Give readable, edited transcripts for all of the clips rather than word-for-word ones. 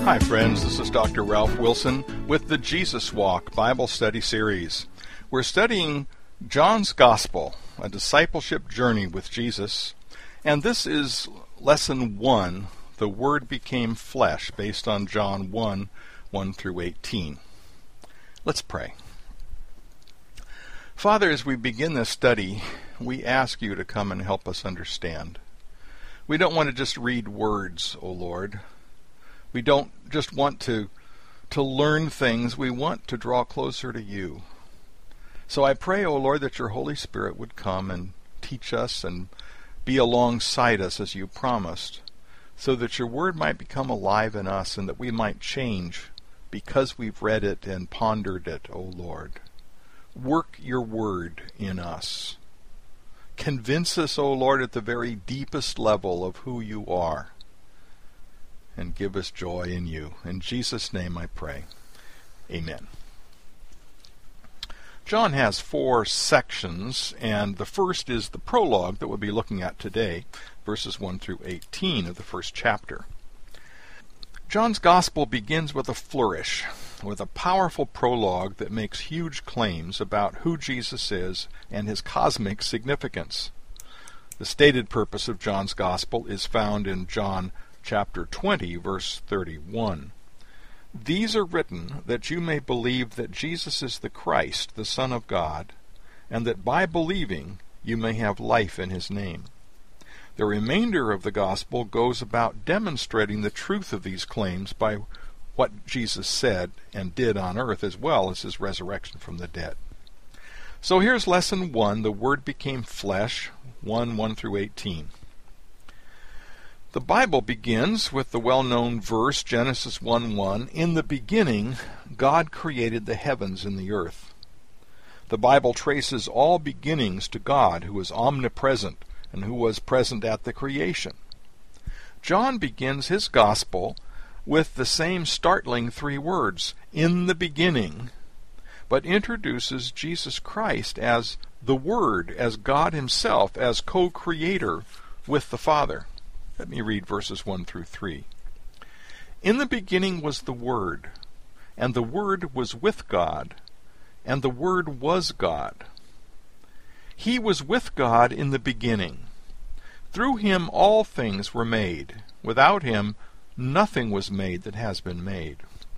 Hi friends, this is Dr. Ralph Wilson with the Jesus Walk Bible Study Series. We're studying John's Gospel, a discipleship journey with Jesus, and this is Lesson 1, The Word Became Flesh, based on John 1 through 18. Let's pray. Father, as we begin this study, we ask you to come and help us understand. We don't want to just read words, O Lord. We don't just want to learn things. We want to draw closer to you. So I pray, O Lord, that your Holy Spirit would come and teach us and be alongside us as you promised, so that your word might become alive in us and that we might change because we've read it and pondered it, O Lord. Work your word in us. Convince us, O Lord, at the very deepest level of who you are, and give us joy in you. In Jesus' name I pray. Amen. John has 4 sections, and the first is the prologue that we'll be looking at today, verses 1 through 18 of the first chapter. John's Gospel begins with a flourish, with a powerful prologue that makes huge claims about who Jesus is and his cosmic significance. The stated purpose of John's Gospel is found in John chapter 20, verse 31. These are written that you may believe that Jesus is the Christ, the Son of God, and that by believing you may have life in his name. The remainder of the Gospel goes about demonstrating the truth of these claims by what Jesus said and did on earth, as well as his resurrection from the dead. So here's Lesson 1, The Word Became Flesh, 1 through 18. The Bible begins with the well-known verse, Genesis 1:1, In the beginning, God created the heavens and the earth. The Bible traces all beginnings to God, who is omnipresent and who was present at the creation. John begins his Gospel with the same startling 3 words, in the beginning, but introduces Jesus Christ as the Word, as God himself, as co-creator with the Father. Let me read verses 1 through 3. In the beginning was the Word, and the Word was with God, and the Word was God. He was with God in the beginning. Through him all things were made. Without him nothing was made that has been made.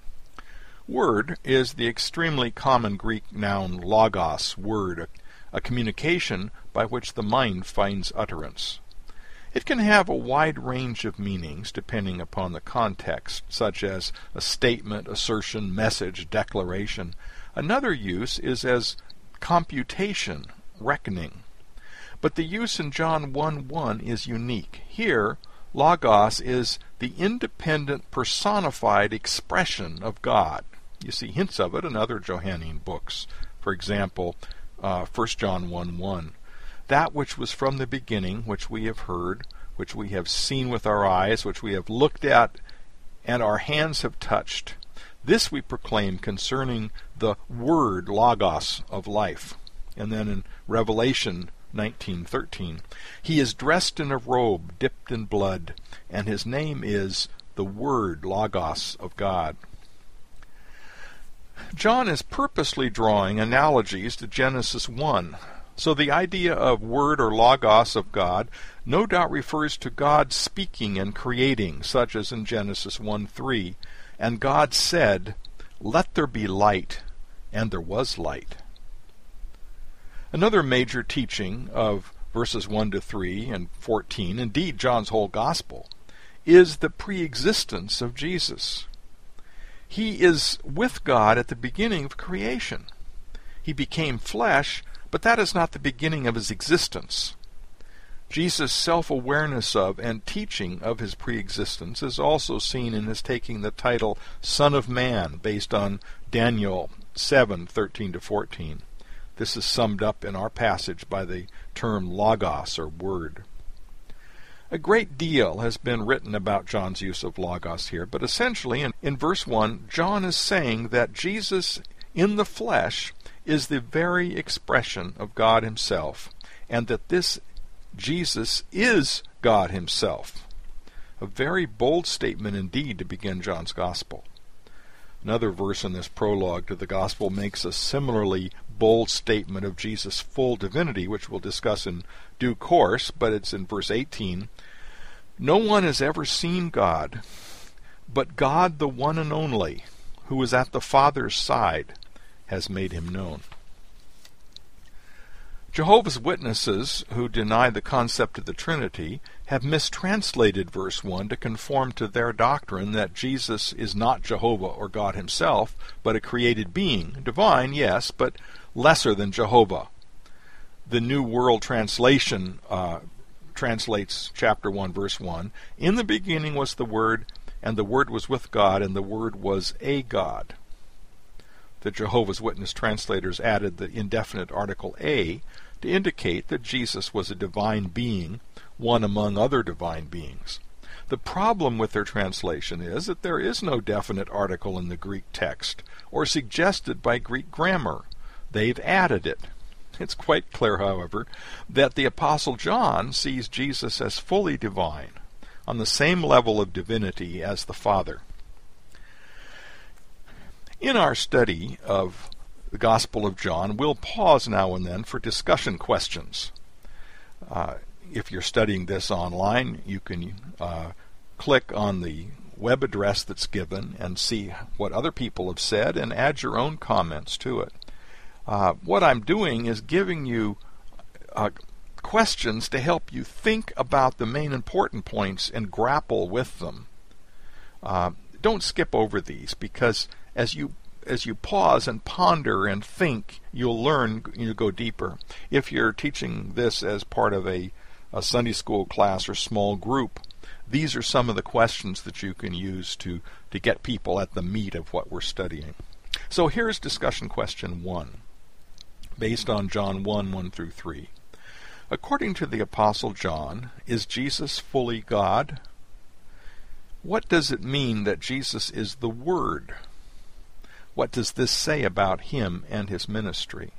Word is the extremely common Greek noun logos, word, a communication by which the mind finds utterance. It can have a wide range of meanings depending upon the context, such as a statement, assertion, message, declaration. Another use is as computation, reckoning. But the use in John 1:1 is unique. Here, logos is the independent personified expression of God. You see hints of it in other Johannine books. For example, 1 John 1:1. That which was from the beginning, which we have heard, which we have seen with our eyes, which we have looked at, and our hands have touched. This we proclaim concerning the Word, logos, of life. And then in Revelation 19:13, he is dressed in a robe dipped in blood, and his name is the Word, logos, of God. John is purposely drawing analogies to Genesis 1. So the idea of word or logos of God no doubt refers to God speaking and creating, such as in Genesis 1:3, and God said, "Let there be light," and there was light. Another major teaching of verses 1 to 3 and 14, indeed John's whole Gospel, is the pre-existence of Jesus. He is with God at the beginning of creation. He became flesh, but that is not the beginning of his existence. Jesus' self-awareness of and teaching of his pre-existence is also seen in his taking the title Son of Man, based on Daniel 7:13 to 14. This is summed up in our passage by the term logos, or word. A great deal has been written about John's use of logos here, but essentially in verse 1, John is saying that Jesus in the flesh is the very expression of God himself, and that this Jesus is God himself. A very bold statement indeed to begin John's Gospel. Another verse in this prologue to the Gospel makes a similarly bold statement of Jesus' full divinity, which we'll discuss in due course, but it's in verse 18. No one has ever seen God, but God, the one and only, who is at the Father's side, has made him known. Jehovah's Witnesses, who deny the concept of the Trinity, have mistranslated verse 1 to conform to their doctrine that Jesus is not Jehovah or God himself, but a created being, divine, yes, but lesser than Jehovah. The New World Translation translates chapter 1, verse 1, "In the beginning was the Word, and the Word was with God, and the Word was a God." The Jehovah's Witness translators added the indefinite article a to indicate that Jesus was a divine being, one among other divine beings. The problem with their translation is that there is no definite article in the Greek text, or suggested by Greek grammar. They've added it. It's quite clear, however, that the Apostle John sees Jesus as fully divine, on the same level of divinity as the Father. In our study of the Gospel of John, we'll pause now and then for discussion questions. If you're studying this online, you can click on the web address that's given and see what other people have said and add your own comments to it. What I'm doing is giving you questions to help you think about the main important points and grapple with them. Don't skip over these, because as you pause and ponder and think, you'll learn, you go deeper. If you're teaching this as part of a Sunday school class or small group, these are some of the questions that you can use to get people at the meat of what we're studying. So here's discussion question 1, based on John 1 through 3. According to the Apostle John, is Jesus fully God? What does it mean that Jesus is the Word? What does this say about him and his ministry?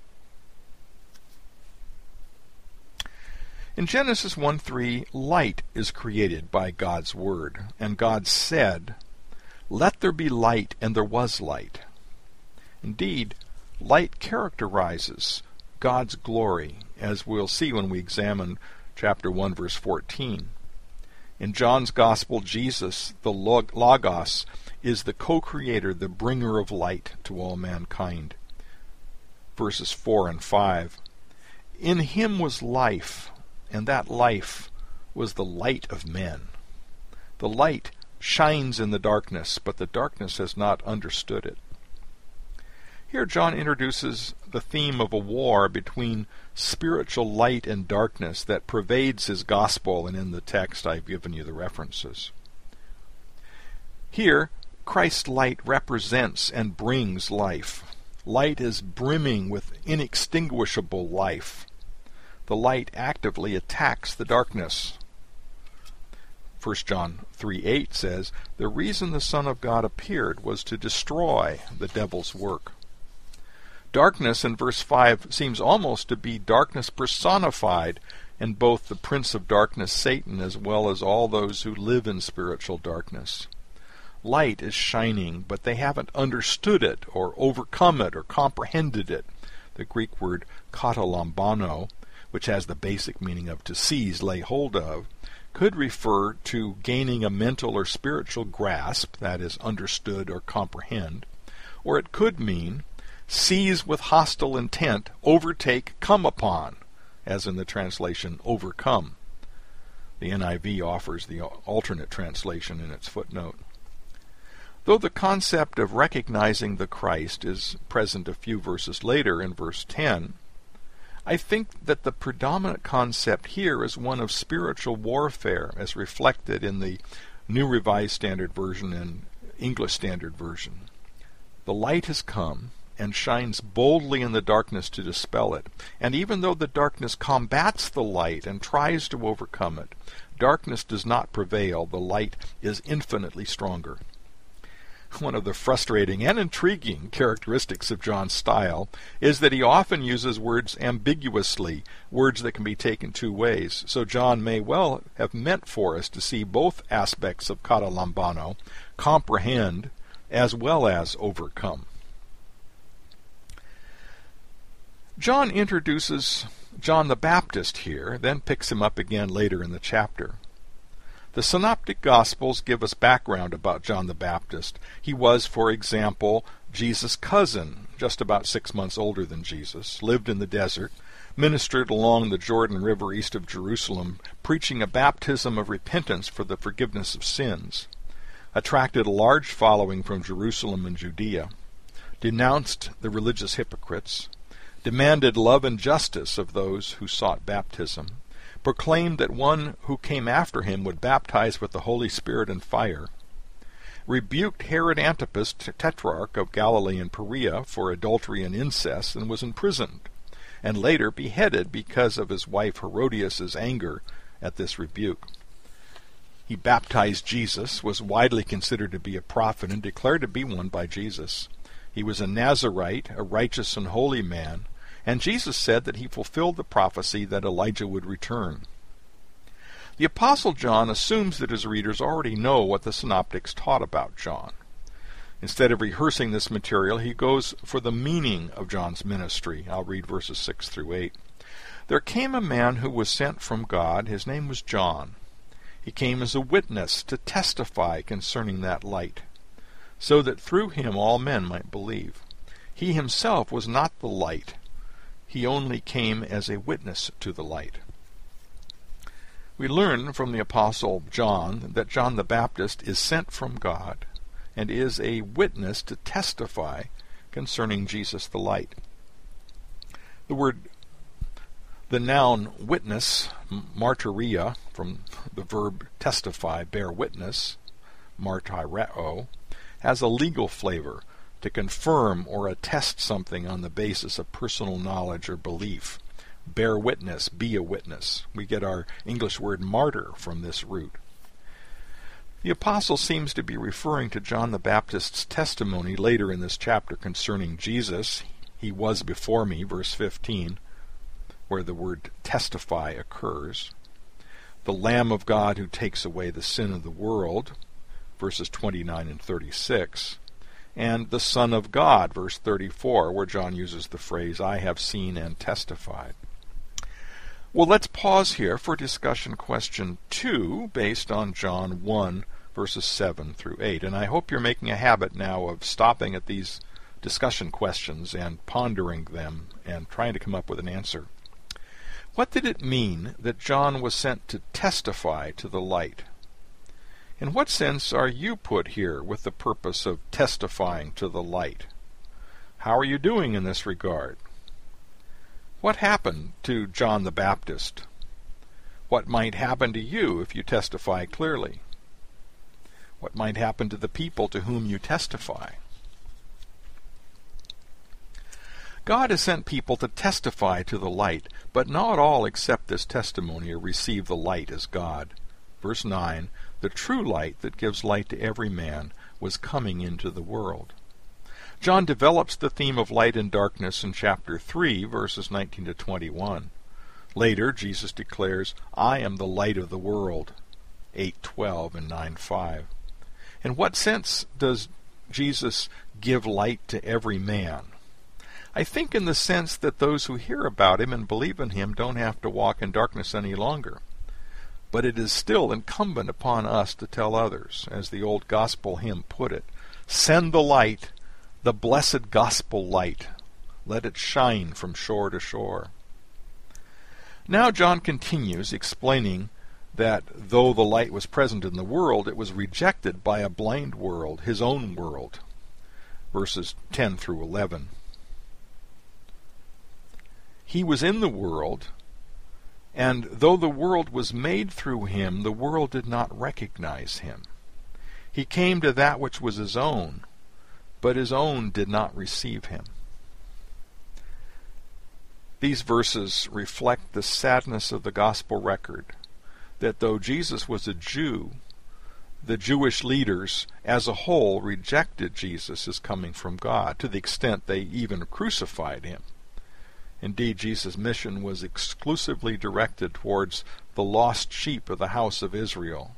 In Genesis 1:3, light is created by God's Word, and God said, "Let there be light," and there was light. Indeed, light characterizes God's glory, as we'll see when we examine chapter 1, verse 14. In John's Gospel, Jesus, the Logos, is the co-creator, the bringer of light to all mankind. Verses 4 and 5. In him was life, and that life was the light of men. The light shines in the darkness, but the darkness has not understood it. Here John introduces the theme of a war between spiritual light and darkness that pervades his gospel, and in the text I've given you the references. Here, Christ's light represents and brings life. Light is brimming with inextinguishable life. The light actively attacks the darkness. 1 John 3:8 says, "The reason the Son of God appeared was to destroy the devil's work." Darkness in verse 5 seems almost to be darkness personified in both the prince of darkness, Satan, as well as all those who live in spiritual darkness. Light is shining, but they haven't understood it or overcome it or comprehended it. The Greek word katalambano, which has the basic meaning of to seize, lay hold of, could refer to gaining a mental or spiritual grasp, that is, understood or comprehend, or it could mean seize with hostile intent, overtake, come upon, as in the translation overcome. The NIV offers the alternate translation in its footnote. Though the concept of recognizing the Christ is present a few verses later in verse 10, I think that the predominant concept here is one of spiritual warfare, as reflected in the New Revised Standard Version and English Standard Version. The light has come and shines boldly in the darkness to dispel it, and even though the darkness combats the light and tries to overcome it, darkness does not prevail. The light is infinitely stronger. One of the frustrating and intriguing characteristics of John's style is that he often uses words ambiguously, words that can be taken two ways. So John may well have meant for us to see both aspects of kata lambano, comprehend as well as overcome. John introduces John the Baptist here, then picks him up again later in the chapter. The Synoptic Gospels give us background about John the Baptist. He was, for example, Jesus' cousin, just about 6 months older than Jesus, lived in the desert, ministered along the Jordan River east of Jerusalem, preaching a baptism of repentance for the forgiveness of sins, attracted a large following from Jerusalem and Judea, denounced the religious hypocrites, demanded love and justice of those who sought baptism, proclaimed that one who came after him would baptize with the Holy Spirit and fire, rebuked Herod Antipas, tetrarch of Galilee and Perea, for adultery and incest, and was imprisoned, and later beheaded because of his wife Herodias' anger at this rebuke. He baptized Jesus, was widely considered to be a prophet, and declared to be one by Jesus. He was a Nazarite, a righteous and holy man, and Jesus said that he fulfilled the prophecy that Elijah would return. The Apostle John assumes that his readers already know what the synoptics taught about John. Instead of rehearsing this material, he goes for the meaning of John's ministry. I'll read verses 6 through 8. There came a man who was sent from God. His name was John. He came as a witness to testify concerning that light, so that through him all men might believe. He himself was not the light. He only came as a witness to the light. We learn from the Apostle John that John the Baptist is sent from God and is a witness to testify concerning Jesus the light. The noun witness, martyria, from the verb testify, bear witness, martyreo, has a legal flavor, to confirm or attest something on the basis of personal knowledge or belief. Bear witness, be a witness. We get our English word martyr from this root. The apostle seems to be referring to John the Baptist's testimony later in this chapter concerning Jesus. He was before me, verse 15, where the word testify occurs. The Lamb of God who takes away the sin of the world, verses 29 and 36. And the Son of God, verse 34, where John uses the phrase, I have seen and testified. Well, let's pause here for discussion question 2, based on John 1, verses 7 through 8. And I hope you're making a habit now of stopping at these discussion questions and pondering them and trying to come up with an answer. What did it mean that John was sent to testify to the light? In what sense are you put here with the purpose of testifying to the light? How are you doing in this regard? What happened to John the Baptist? What might happen to you if you testify clearly? What might happen to the people to whom you testify? God has sent people to testify to the light, but not all accept this testimony or receive the light as God. Verse 9, the true light that gives light to every man was coming into the world. John develops the theme of light and darkness in chapter 3, verses 19 to 21. Later, Jesus declares, I am the light of the world, 8:12 and 9:5. In what sense does Jesus give light to every man? I think in the sense that those who hear about him and believe in him don't have to walk in darkness any longer. But it is still incumbent upon us to tell others, as the old gospel hymn put it, send the light, the blessed gospel light. Let it shine from shore to shore. Now John continues explaining that though the light was present in the world, it was rejected by a blind world, his own world. Verses 10 through 11. He was in the world, and though the world was made through him, the world did not recognize him. He came to that which was his own, but his own did not receive him. These verses reflect the sadness of the gospel record, that though Jesus was a Jew, the Jewish leaders as a whole rejected Jesus as coming from God, to the extent they even crucified him. Indeed, Jesus' mission was exclusively directed towards the lost sheep of the house of Israel.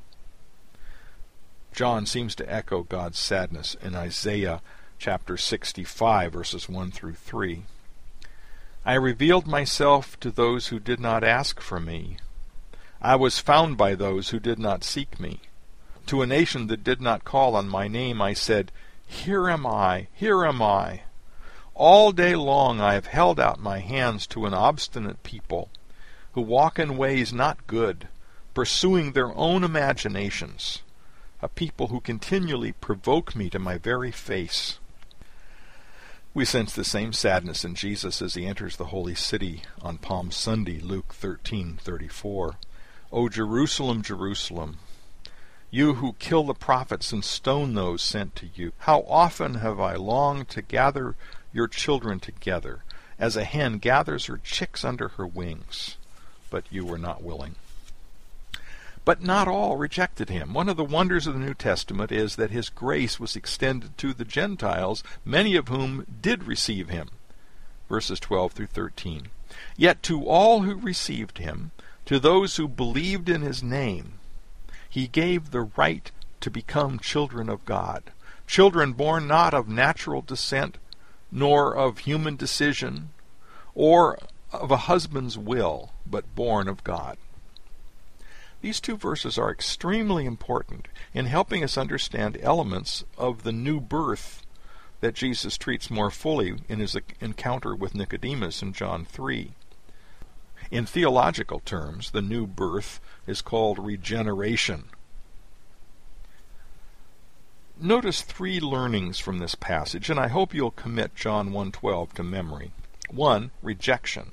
John seems to echo God's sadness in Isaiah chapter 65, verses 1 through 3. I revealed myself to those who did not ask for me. I was found by those who did not seek me. To a nation that did not call on my name, I said, Here am I, here am I. All day long I have held out my hands to an obstinate people, who walk in ways not good, pursuing their own imaginations, a people who continually provoke me to my very face. We sense the same sadness in Jesus as he enters the holy city on Palm Sunday, Luke 13:34. O Jerusalem, Jerusalem, you who kill the prophets and stone those sent to you, how often have I longed to gather your children together, as a hen gathers her chicks under her wings, but you were not willing. But not all rejected him. One of the wonders of the New Testament is that his grace was extended to the Gentiles, many of whom did receive him. Verses 12 through 13. Yet to all who received him, to those who believed in his name, he gave the right to become children of God, children born not of natural descent, nor of human decision, or of a husband's will, but born of God. These two verses are extremely important in helping us understand elements of the new birth that Jesus treats more fully in his encounter with Nicodemus in John 3. In theological terms, the new birth is called regeneration. Notice three learnings from this passage, and I hope you'll commit John 1:12 to memory. 1. Rejection.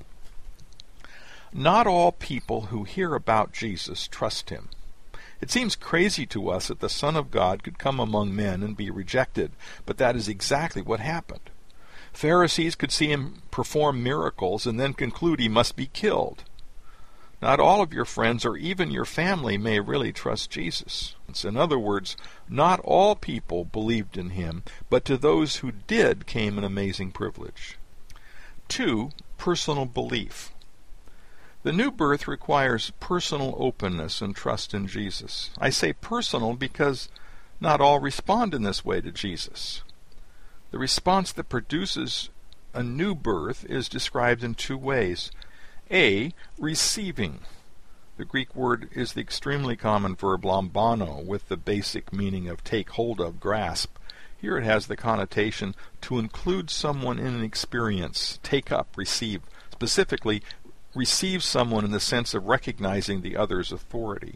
Not all people who hear about Jesus trust him. It seems crazy to us that the Son of God could come among men and be rejected, but that is exactly what happened. Pharisees could see him perform miracles and then conclude he must be killed. Not all of your friends or even your family may really trust Jesus. In other words, not all people believed in him, but to those who did came an amazing privilege. 2. Personal belief. The new birth requires personal openness and trust in Jesus. I say personal because not all respond in this way to Jesus. The response that produces a new birth is described in two ways. A. Receiving. The Greek word is the extremely common verb lambano, with the basic meaning of take hold of, grasp. Here it has the connotation to include someone in an experience, take up, receive. Specifically, receive someone in the sense of recognizing the other's authority.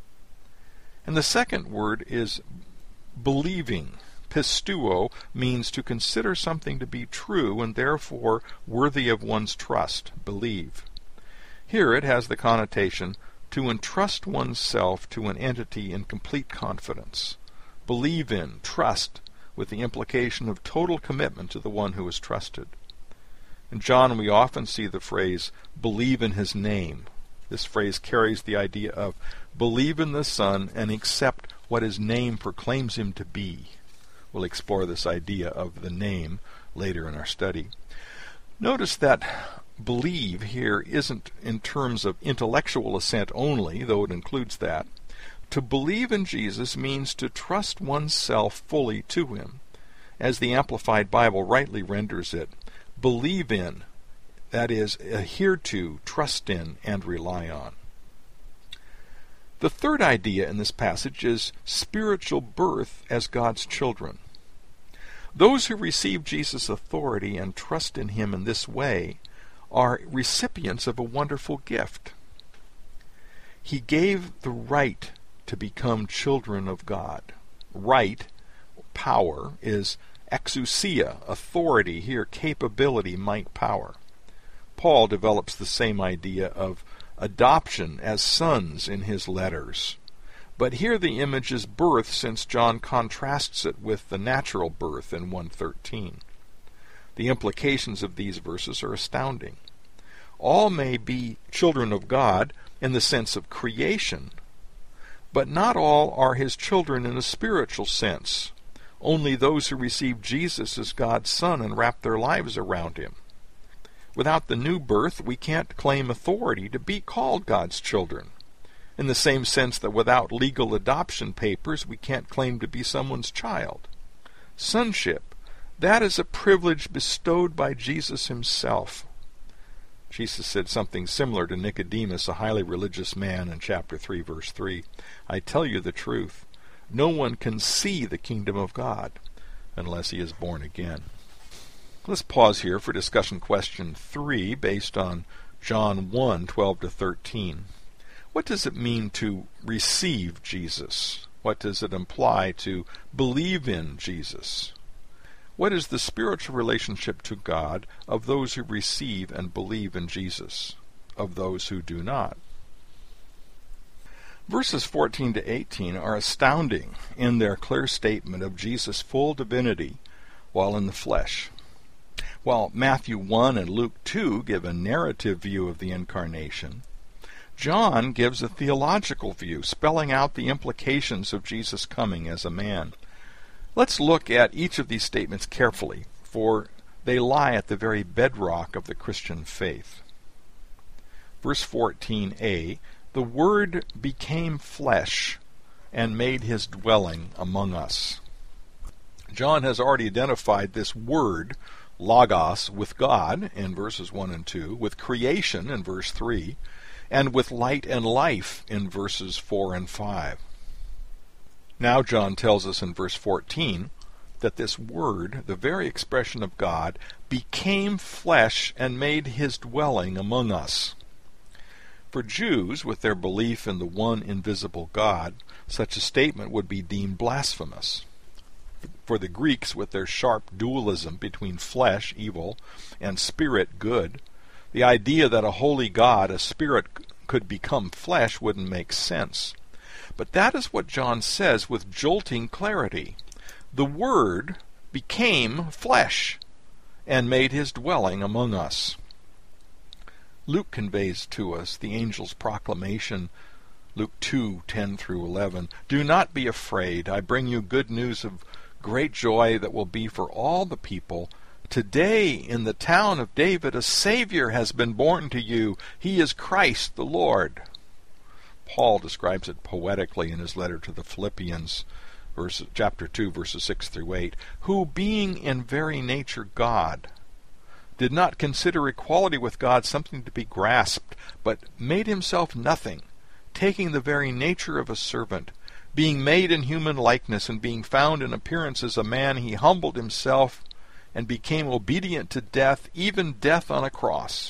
And the second word is believing. Pistuo means to consider something to be true and therefore worthy of one's trust, believe. Here it has the connotation to entrust oneself to an entity in complete confidence. Believe in, trust, with the implication of total commitment to the one who is trusted. In John we often see the phrase, believe in his name. This phrase carries the idea of believe in the Son and accept what his name proclaims him to be. We'll explore this idea of the name later in our study. Notice that believe here isn't in terms of intellectual assent only, though it includes that. To believe in Jesus means to trust oneself fully to him. As the Amplified Bible rightly renders it, believe in, that is, adhere to, trust in, and rely on. The third idea in this passage is spiritual birth as God's children. Those who receive Jesus' authority and trust in him in this way are recipients of a wonderful gift. He gave the right to become children of God. Right, power, is exousia, authority, here capability, might, power. Paul develops the same idea of adoption as sons in his letters. But here the image is birth, since John contrasts it with the natural birth in 1:13. The implications of these verses are astounding. All may be children of God in the sense of creation, But not all are his children in a spiritual sense. Only those who receive Jesus as God's Son and wrap their lives around him. Without the new birth, we can't claim authority to be called God's children. In the same sense that without legal adoption papers, we can't claim to be someone's child. Sonship, that is a privilege bestowed by Jesus himself. Jesus said something similar to Nicodemus, a highly religious man, in chapter 3, verse 3. I tell you the truth, no one can see the kingdom of God unless he is born again. Let's pause here for discussion question 3 based on John 1, 12-13. What does it mean to receive Jesus? What does it imply to believe in Jesus? What is the spiritual relationship to God of those who receive and believe in Jesus, of those who do not? Verses 14-18 are astounding in their clear statement of Jesus' full divinity while in the flesh. While Matthew 1 and Luke 2 give a narrative view of the incarnation, John gives a theological view, spelling out the implications of Jesus' coming as a man. Let's look at each of these statements carefully, for they lie at the very bedrock of the Christian faith. Verse 14a, the Word became flesh and made his dwelling among us. John has already identified this Word, Logos, with God in verses 1 and 2, with creation in verse 3, and with light and life in verses 4 and 5. Now John tells us in verse 14 that this Word, the very expression of God, became flesh and made his dwelling among us. For Jews, with their belief in the one invisible God, such a statement would be deemed blasphemous. For the Greeks, with their sharp dualism between flesh, evil, and spirit, good, the idea that a holy God, a spirit, could become flesh wouldn't make sense. But that is what John says with jolting clarity. The Word became flesh and made his dwelling among us. Luke conveys to us the angel's proclamation, Luke 2:10-11. Do not be afraid. I bring you good news of great joy that will be for all the people. Today in the town of David a Savior has been born to you. He is Christ the Lord. Paul describes it poetically in his letter to the Philippians, chapter 2, verses 6-8, who, being in very nature God, did not consider equality with God something to be grasped, but made himself nothing, taking the very nature of a servant. Being made in human likeness and being found in appearance as a man, he humbled himself and became obedient to death, even death on a cross.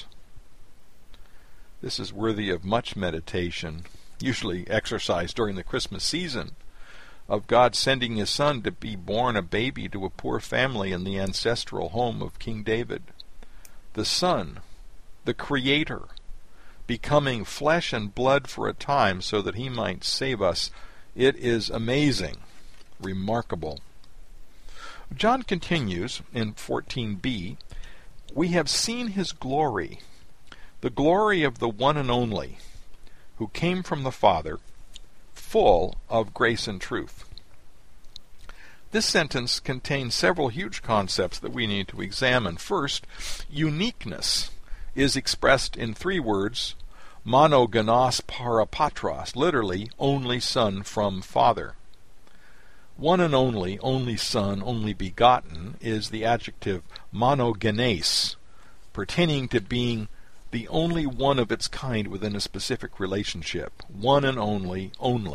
This is worthy of much meditation, usually exercised during the Christmas season, of God sending his Son to be born a baby to a poor family in the ancestral home of King David. The Son, the Creator, becoming flesh and blood for a time so that he might save us. It is amazing, remarkable. John continues in 14b, we have seen his glory, the glory of the one and only, who came from the Father, full of grace and truth. This sentence contains several huge concepts that we need to examine. First, uniqueness is expressed in 3 words, monogenos parapatros, literally, only Son from Father. One and only Son, only begotten, is the adjective monogenes, pertaining to being the only one of its kind within a specific relationship. One and only.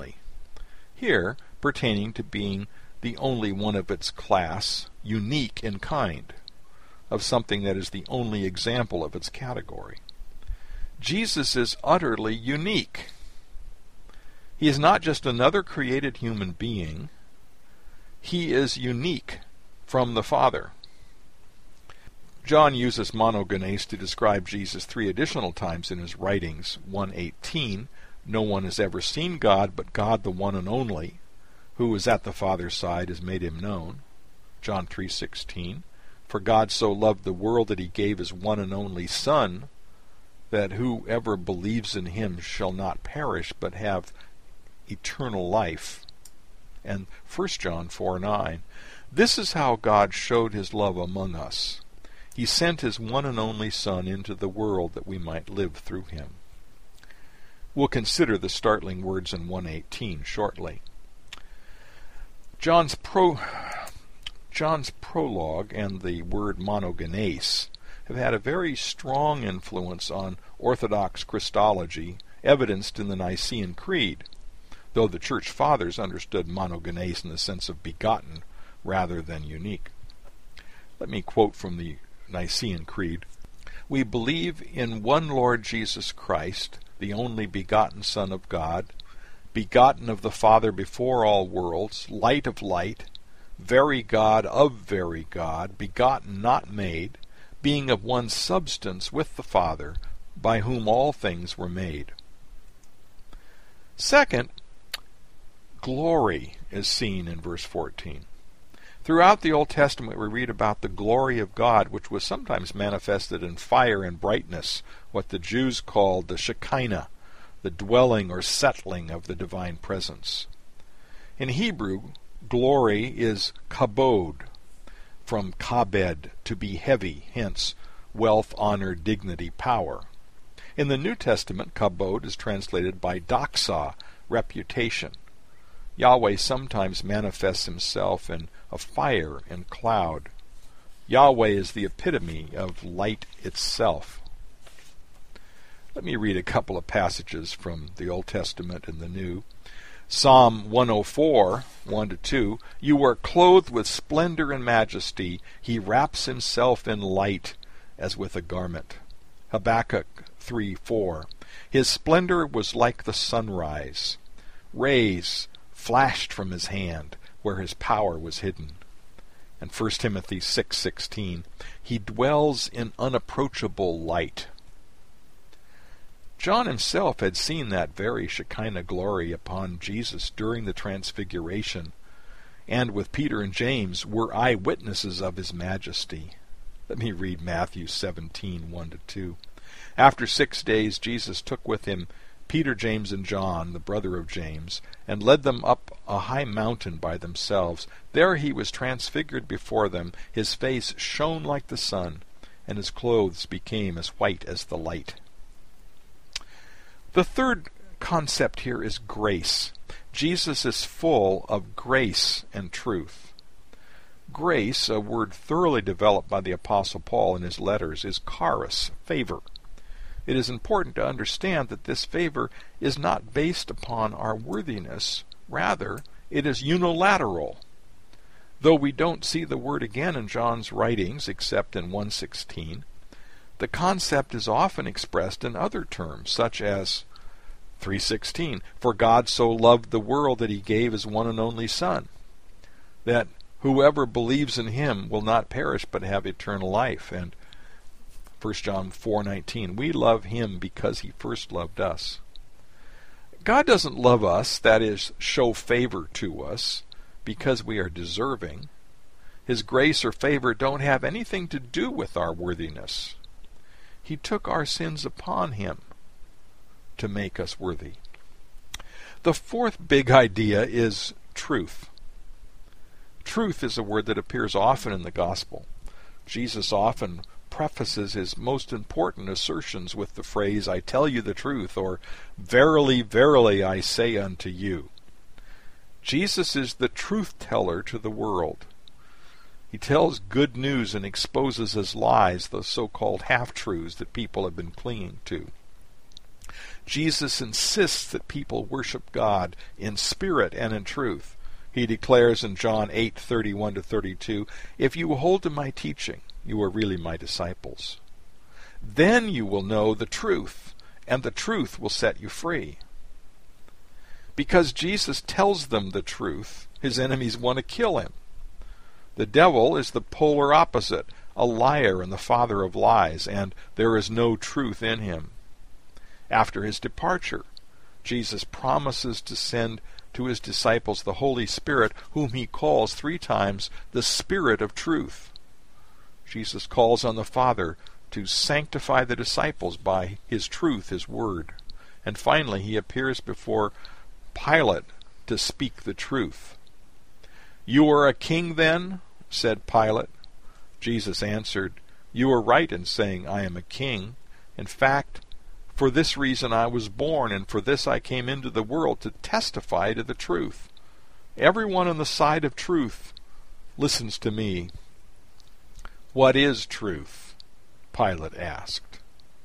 Here, pertaining to being the only one of its class, unique in kind, of something that is the only example of its category. Jesus is utterly unique. He is not just another created human being. He is unique from the Father. John uses monogenes to describe Jesus 3 additional times in his writings. 1:18, no one has ever seen God, but God the one and only, who is at the Father's side, has made him known. John 3:16, for God so loved the world that he gave his one and only Son, that whoever believes in him shall not perish, but have eternal life. And 1 John 4:9, this is how God showed his love among us. He sent his one and only Son into the world that we might live through him. We'll consider the startling words in 1:18 shortly. John's prologue and the word monogenes have had a very strong influence on Orthodox Christology, evidenced in the Nicene Creed, though the Church Fathers understood monogenes in the sense of begotten rather than unique. Let me quote from the Nicene Creed. We believe in one Lord Jesus Christ, the only begotten Son of God, begotten of the Father before all worlds, light of light, very God of very God, begotten not made, being of one substance with the Father, by whom all things were made. Second, glory is seen in verse 14. Throughout the Old Testament we read about the glory of God, which was sometimes manifested in fire and brightness, what the Jews called the Shekinah, the dwelling or settling of the divine presence. In Hebrew, glory is kabod, from kabed, to be heavy, hence wealth, honor, dignity, power. In the New Testament, kabod is translated by doxa, reputation. Yahweh sometimes manifests himself in a fire and cloud. Yahweh is the epitome of light itself. Let me read a couple of passages from the Old Testament and the New. Psalm 104, 1-2, you are clothed with splendor and majesty. He wraps himself in light as with a garment. Habakkuk 3:4, his splendor was like the sunrise. Rays flashed from his hand where his power was hidden. And 1 Timothy 6:16, he dwells in unapproachable light. John himself had seen that very Shekinah glory upon Jesus during the Transfiguration, and with Peter and James were eyewitnesses of his majesty. Let me read Matthew 17, 1-2. After 6 days Jesus took with him Peter, James, and John, the brother of James, and led them up a high mountain by themselves. There he was transfigured before them. His face shone like the sun, and his clothes became as white as the light. The third concept here is grace. Jesus is full of grace and truth. Grace, a word thoroughly developed by the Apostle Paul in his letters, is charis, favor. It is important to understand that this favor is not based upon our worthiness. Rather, it is unilateral. Though we don't see the word again in John's writings except in 1:16, the concept is often expressed in other terms, such as 3:16, for God so loved the world that he gave his one and only Son, that whoever believes in him will not perish but have eternal life. And 1 John 4:19, we love him because he first loved us. God doesn't love us, that is, show favor to us, because we are deserving. His grace or favor don't have anything to do with our worthiness. He took our sins upon him to make us worthy. The fourth big idea is truth. Truth is a word that appears often in the gospel. Jesus often prefaces his most important assertions with the phrase, I tell you the truth, or verily, verily, I say unto you. Jesus is the truth teller to the world. He tells good news and exposes as lies the so-called half-truths that people have been clinging to. Jesus insists that people worship God in spirit and in truth. He declares in John 8:31-32, if you hold to my teaching, you are really my disciples. Then you will know the truth, and the truth will set you free. Because Jesus tells them the truth, his enemies want to kill him. The devil is the polar opposite, a liar and the father of lies, and there is no truth in him. After his departure, Jesus promises to send to his disciples the Holy Spirit, whom he calls 3 times the Spirit of truth. Jesus calls on the Father to sanctify the disciples by his truth, his word. And finally, he appears before Pilate to speak the truth. "You are a king then?" said Pilate. Jesus answered, "You are right in saying I am a king. In fact, for this reason I was born, and for this I came into the world, to testify to the truth. Everyone on the side of truth listens to me." "What is truth?" Pilate asked.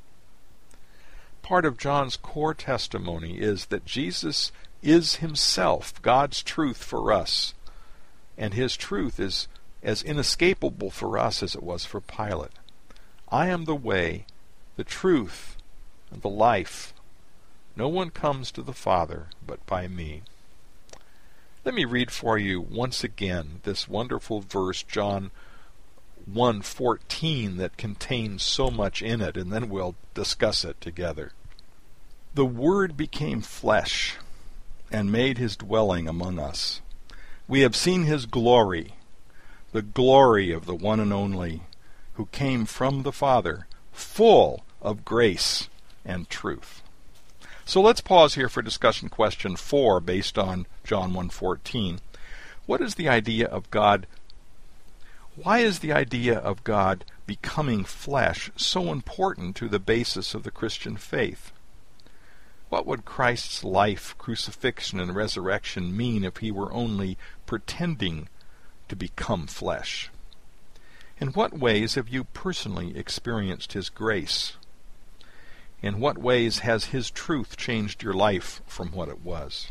Part of John's core testimony is that Jesus is himself God's truth for us, and his truth is as inescapable for us as it was for Pilate. "I am the way, the truth, and the life. No one comes to the Father but by me." Let me read for you once again this wonderful verse, John 1:14, that contains so much in it, and then we'll discuss it together. "The Word became flesh and made his dwelling among us. We have seen his glory, the glory of the one and only, who came from the Father, full of grace and truth." So let's pause here for discussion question 4 based on John 1:14. What is the idea of God? Why is the idea of God becoming flesh so important to the basis of the Christian faith? What would Christ's life, crucifixion, and resurrection mean if he were only pretending to become flesh? In what ways have you personally experienced his grace? In what ways has his truth changed your life from what it was?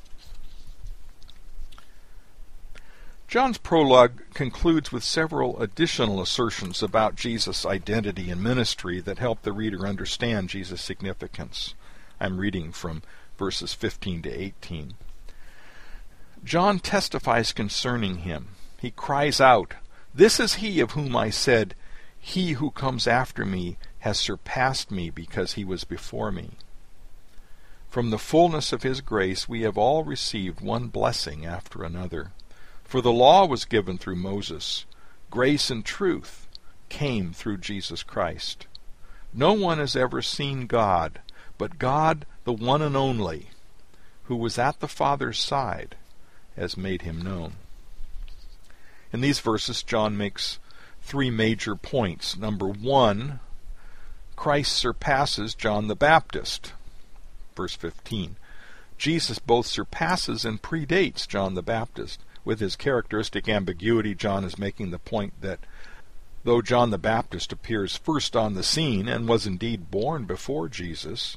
John's prologue concludes with several additional assertions about Jesus' identity and ministry that help the reader understand Jesus' significance. I'm reading from verses 15 to 18. John testifies concerning him. He cries out, "This is he of whom I said, 'He who comes after me has surpassed me because he was before me.' From the fullness of his grace we have all received one blessing after another. For the law was given through Moses. Grace and truth came through Jesus Christ. No one has ever seen God, but God, the one and only, who was at the Father's side, has made him known." In these verses, John makes 3 major points. Number 1, Christ surpasses John the Baptist. Verse 15. Jesus both surpasses and predates John the Baptist. With his characteristic ambiguity, John is making the point that though John the Baptist appears first on the scene and was indeed born before Jesus,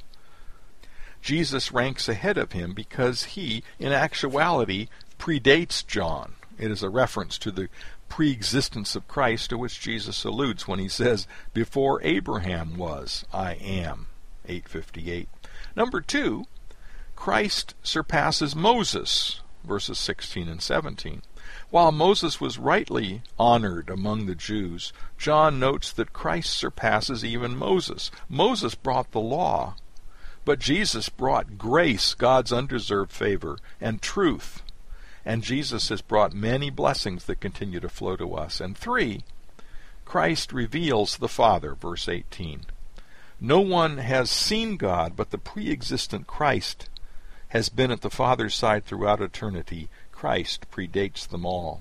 Jesus ranks ahead of him because he, in actuality, predates John. It is a reference to the pre-existence of Christ to which Jesus alludes when he says, "Before Abraham was, I am." 8:58. Number 2, Christ surpasses Moses. Verses 16 and 17. While Moses was rightly honored among the Jews, John notes that Christ surpasses even Moses. Moses brought the law, but Jesus brought grace, God's undeserved favor, and truth. And Jesus has brought many blessings that continue to flow to us. And 3, Christ reveals the Father. Verse 18. No one has seen God, but the pre-existent Christ has been at the Father's side throughout eternity. Christ predates them all.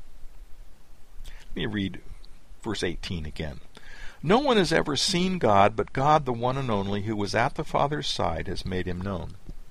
Let me read verse 18 again. No one has ever seen God, but God, the one and only, who was at the Father's side, has made him known.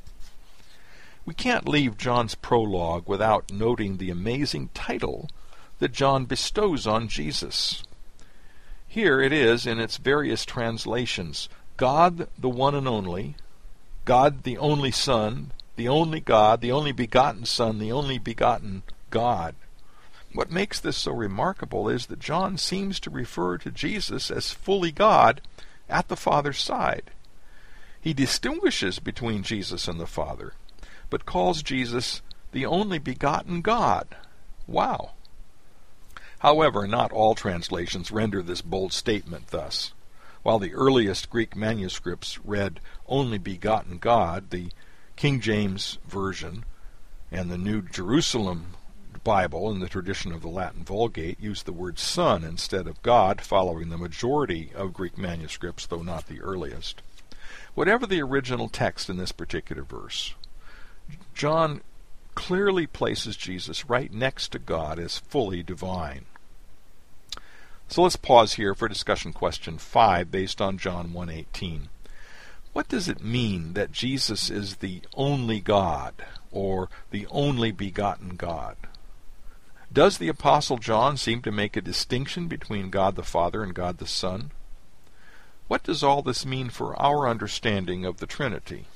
We can't leave John's prologue without noting the amazing title that John bestows on Jesus. Here it is in its various translations: God, the one and only, God, the only Son, the only God, the only begotten Son, the only begotten God. What makes this so remarkable is that John seems to refer to Jesus as fully God at the Father's side. He distinguishes between Jesus and the Father, but calls Jesus the only begotten God. Wow! However, not all translations render this bold statement thus. While the earliest Greek manuscripts read only begotten God, the King James Version and the New Jerusalem Bible in the tradition of the Latin Vulgate use the word Son instead of God, following the majority of Greek manuscripts, though not the earliest. Whatever the original text in this particular verse, John clearly places Jesus right next to God as fully divine. So let's pause here for discussion question 5 based on John 1:18. What does it mean that Jesus is the only God, or the only begotten God? Does the Apostle John seem to make a distinction between God the Father and God the Son? What does all this mean for our understanding of the Trinity?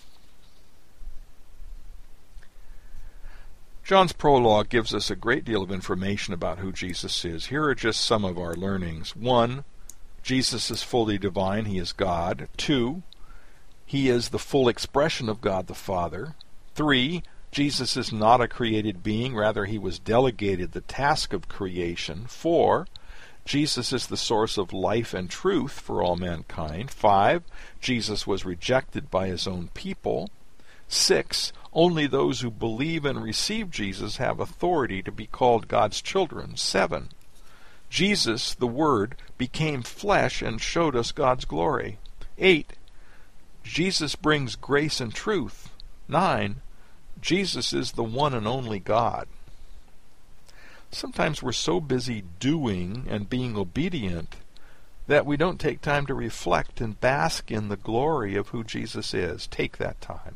John's prologue gives us a great deal of information about who Jesus is. Here are just some of our learnings. 1. Jesus is fully divine. He is God. 2. He is the full expression of God the Father. 3. Jesus is not a created being. Rather, he was delegated the task of creation. 4. Jesus is the source of life and truth for all mankind. 5. Jesus was rejected by his own people. 6. Only those who believe and receive Jesus have authority to be called God's children. 7. Jesus, the Word, became flesh and showed us God's glory. 8. Jesus brings grace and truth. 9. Jesus is the one and only God. Sometimes we're so busy doing and being obedient that we don't take time to reflect and bask in the glory of who Jesus is. Take that time.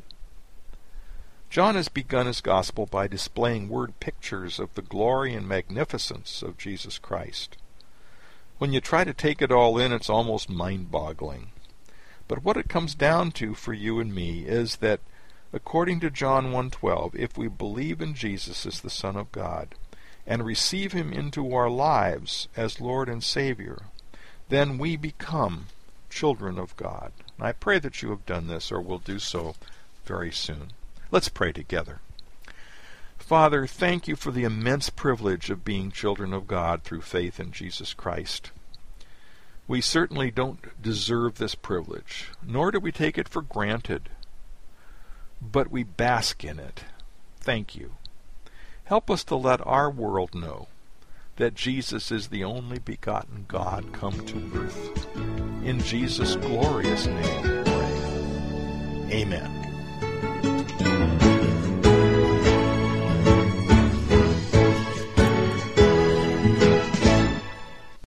John has begun his gospel by displaying word pictures of the glory and magnificence of Jesus Christ. When you try to take it all in, it's almost mind-boggling. But what it comes down to for you and me is that, according to John 1:12, if we believe in Jesus as the Son of God and receive him into our lives as Lord and Savior, then we become children of God. And I pray that you have done this or will do so very soon. Let's pray together. Father, thank you for the immense privilege of being children of God through faith in Jesus Christ. We certainly don't deserve this privilege, nor do we take it for granted, but we bask in it. Thank you. Help us to let our world know that Jesus is the only begotten God come to earth. In Jesus' glorious name we pray. Amen.